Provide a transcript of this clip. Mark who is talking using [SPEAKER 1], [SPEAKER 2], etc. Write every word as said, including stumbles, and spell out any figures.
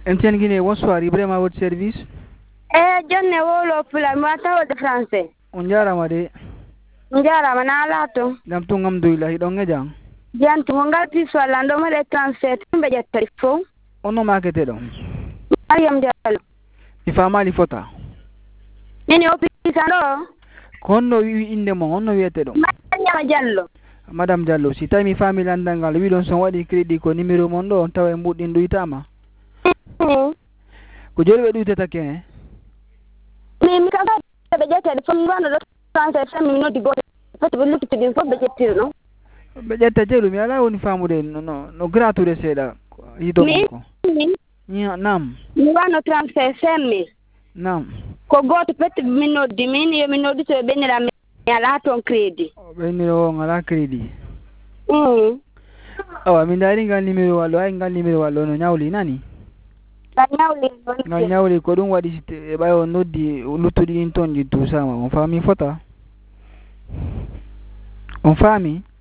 [SPEAKER 1] Etienne Guinée, bonsoir. Ibrahima à votre service.
[SPEAKER 2] Eh, John ne wolo pula mwata de français.
[SPEAKER 1] On jarama de.
[SPEAKER 2] Njara mana lato.
[SPEAKER 1] Dam to ngamdoyla hido ngejang.
[SPEAKER 2] Jantu ngal piso lando mo le trente-sept mbe jetta fo.
[SPEAKER 1] Ono makete do.
[SPEAKER 2] Mariam Diallo.
[SPEAKER 1] Mi famali fota.
[SPEAKER 2] Nini opisa ndo?
[SPEAKER 1] Konno wi inde mo onno wiete do.
[SPEAKER 2] Mariam Diallo.
[SPEAKER 1] Madame Diallo, si tawi mi famille andangal wi don son wadi crédit ko numéro mon do tawa mbudin duytama.
[SPEAKER 2] Mm.
[SPEAKER 1] Ko jori be duytata ken.
[SPEAKER 2] Mi mi ka be jetta fo ngono do trente-sept minutes go. Fati be lukti din fo be jetti no.
[SPEAKER 1] Be jetta jelu mi ala woni famude no no, no gratuite seda yido ko.
[SPEAKER 2] Mi
[SPEAKER 1] Ni nam.
[SPEAKER 2] mi wano trente-sept mi.
[SPEAKER 1] Nam.
[SPEAKER 2] Ko goto peti minute di min yo minute to be ni la mi ala ton crédit.
[SPEAKER 1] Be ni o ngala crédit.
[SPEAKER 2] Mm.
[SPEAKER 1] Awa min dari ngal numéro wallo ay ngal numéro wallo no nyawli nani.
[SPEAKER 2] Nyawli
[SPEAKER 1] Ngal nyawli ko dum wadi e bayo noddi lutudi ton di tout ça on fami fota. On fami